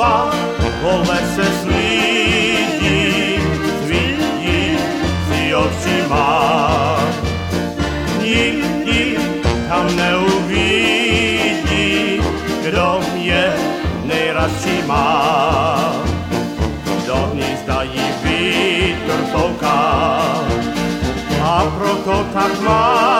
slova, po lese slídí, svítí si očima. Nikdy tam neuvidí, kdo je nejradší má. Do hnízda jí vítr fouká, a proto tak má